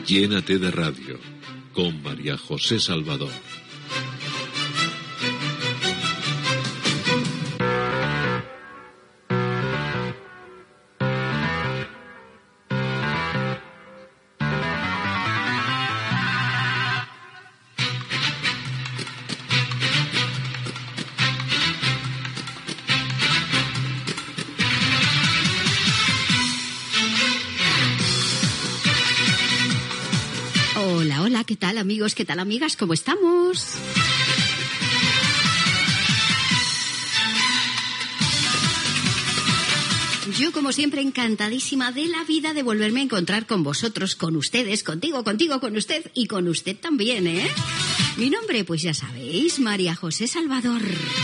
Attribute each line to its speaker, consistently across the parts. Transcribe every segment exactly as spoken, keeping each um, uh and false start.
Speaker 1: Llénate de Radio, con María José Salvador.
Speaker 2: ¿Qué tal, amigos? ¿Qué tal, amigas? ¿Cómo estamos? Yo, como siempre, encantadísima de la vida de volverme a encontrar con vosotros, con ustedes, contigo, contigo, con usted y con usted también, ¿eh? Mi nombre, pues ya sabéis, María José Salvador.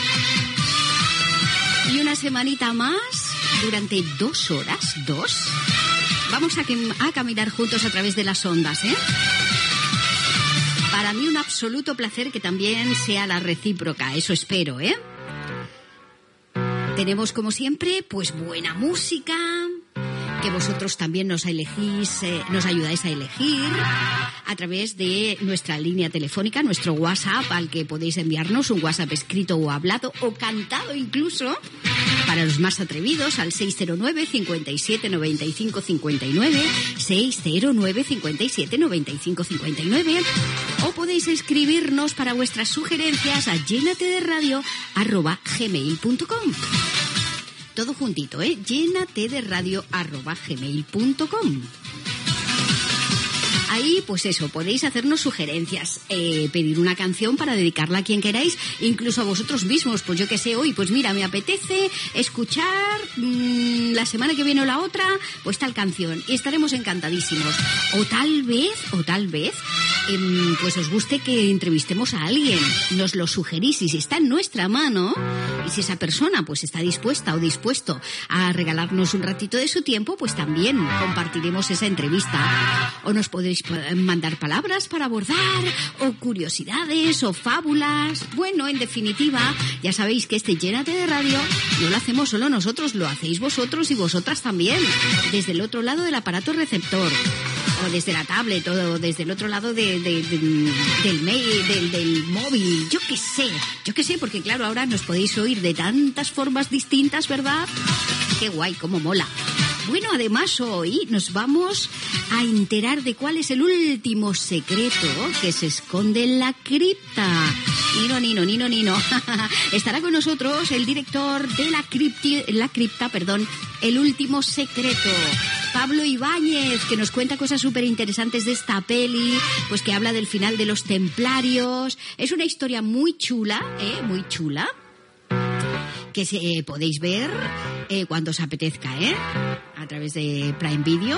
Speaker 2: Y una semanita más, durante dos horas, dos, vamos a, que, a caminar juntos a través de las ondas, ¿eh? Para mí un absoluto placer que también sea la recíproca, eso espero, ¿eh? Tenemos, como siempre, pues buena música, que vosotros también nos elegís, eh, nos ayudáis a elegir a través de nuestra línea telefónica, nuestro WhatsApp, al que podéis enviarnos un WhatsApp escrito o hablado o cantado incluso, para los más atrevidos, al seis cero nueve, cinco siete, nueve cinco cinco nueve, seis cero nueve, cinco siete, nueve cinco cinco nueve, o podéis escribirnos para vuestras sugerencias a llénate de radio arroba gmail punto com. Todo juntito, ¿eh? llénate de radio arroba gmail punto com. Ahí, pues eso, podéis hacernos sugerencias, eh, pedir una canción para dedicarla a quien queráis, incluso a vosotros mismos. Pues yo que sé, hoy, pues mira, me apetece escuchar mmm, la semana que viene o la otra, pues tal canción. Y estaremos encantadísimos. O tal vez, o tal vez, eh, pues os guste que entrevistemos a alguien. Nos lo sugerís y si está en nuestra mano, y si esa persona pues está dispuesta o dispuesto a regalarnos un ratito de su tiempo, pues también compartiremos esa entrevista. O nos podéis mandar palabras para abordar, o curiosidades, o fábulas. Bueno, en definitiva, ya sabéis que este Llénate de Radio no lo hacemos solo nosotros, lo hacéis vosotros y vosotras también, desde el otro lado del aparato receptor, o desde la tablet, o desde el otro lado de, de, de, del mail, del, del móvil, yo qué sé, yo qué sé, porque claro, ahora nos podéis oír de tantas formas distintas, ¿verdad? Qué guay, cómo mola. Bueno, además hoy nos vamos a enterar de cuál es el último secreto que se esconde en la cripta. Nino, Nino, Nino, Nino. Estará con nosotros el director de la, cripti, la cripta, perdón, El Último Secreto, Pablo Ibáñez, que nos cuenta cosas súper interesantes de esta peli, pues que habla del final de los templarios. Es una historia muy chula, ¿eh? Muy chula, que se, eh, podéis ver eh, cuando os apetezca, ¿eh? A través de Prime Video.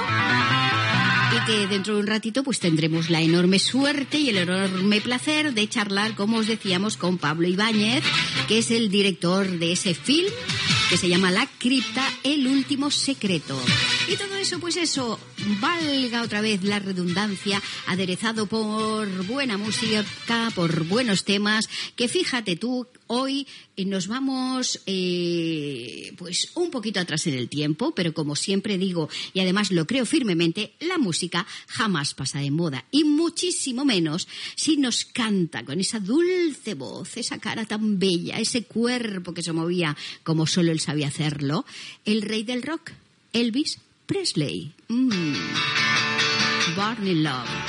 Speaker 2: Y que dentro de un ratito pues tendremos la enorme suerte y el enorme placer de charlar, como os decíamos, con Pablo Ibáñez, que es el director de ese film que se llama La Cripta, El Último Secreto. Y todo eso, pues eso, valga otra vez la redundancia, aderezado por buena música, por buenos temas, que fíjate tú, hoy nos vamos eh, pues un poquito atrás en el tiempo, pero como siempre digo, y además lo creo firmemente, la música jamás pasa de moda, y muchísimo menos si nos canta con esa dulce voz, esa cara tan bella, ese cuerpo que se movía como solo él sabía hacerlo, el rey del rock, Elvis Presley. Mm. Born in Love.